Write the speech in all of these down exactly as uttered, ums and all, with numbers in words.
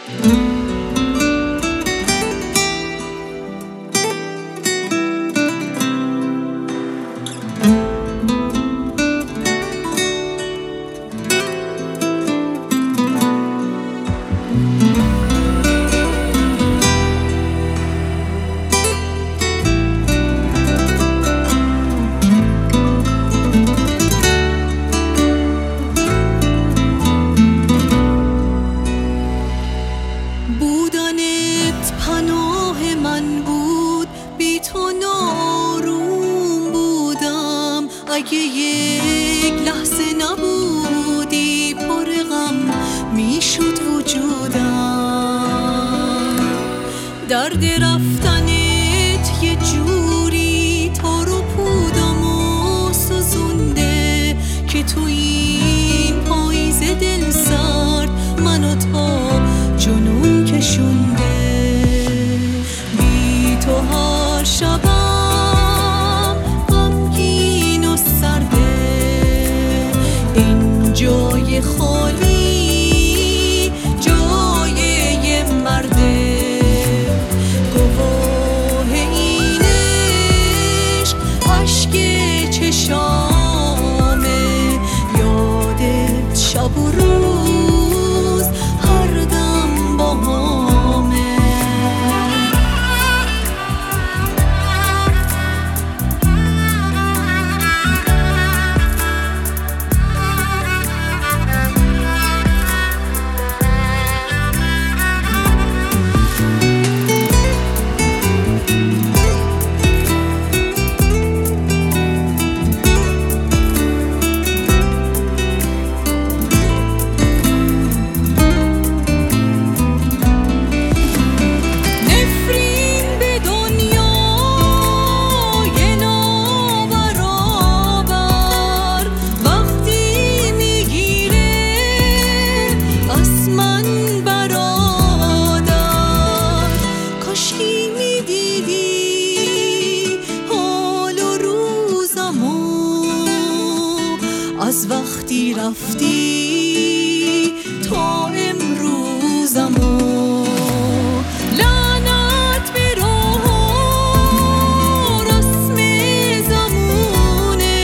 بودنت پناه من بود، بی تو ناروم بودم. اگه یک لحظه نبودی پر غم میشد وجودم. درد رفتنت یه جوری تار و پودمو سوزونده که تو این پاییز دل سرد منو تا جنون کشونده. بی تو هر شبم غمگین و سرده، این جای خالی جای یه مرده. گواه این عشق اشک چشامه، یادت شب و روز هر دم با همه. از وقتی رفتی تا امروزمو، لعنت به راه و رسم زمونه.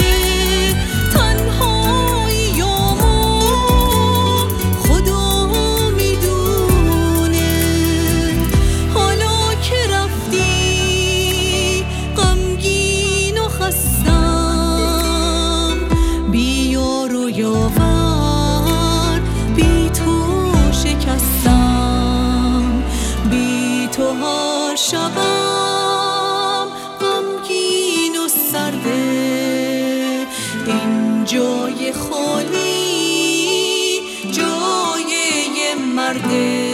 تنهاییامو خدا میدونه. حالا که رفتی غمگین و خستم، بیار و یاور بی تو شکستم. بی تو هر شبم غمگین و سرده، این جای خالی جای یه مرده.